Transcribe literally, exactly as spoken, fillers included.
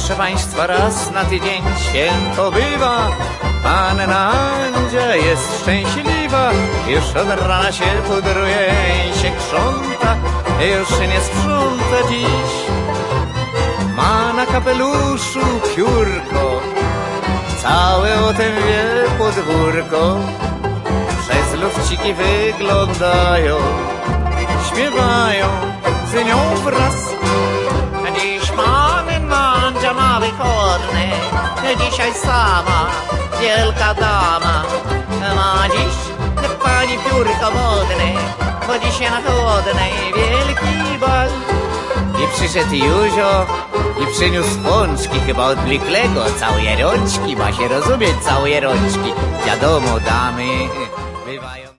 Proszę państwa, raz na tydzień święto bywa. Panna Andzia jest szczęśliwa, już od rana się pudruje i się krząta, już nie sprząta dziś. Ma na kapeluszu piórko, całe o tym wie podwórko. Przez lufciki wyglądają, śpiewają z nią wraz. Dziś panna Andzia ma wychodne, dzisiaj sama wielka dama. Ma dziś pani piórko modne, bo dzisiaj na chłodnej wielki bal. I przyszedł Józio i przyniósł pączki, chyba od Bliklego, całe rączki, ma się rozumieć, całe rączki. Wiadomo, damy bywają.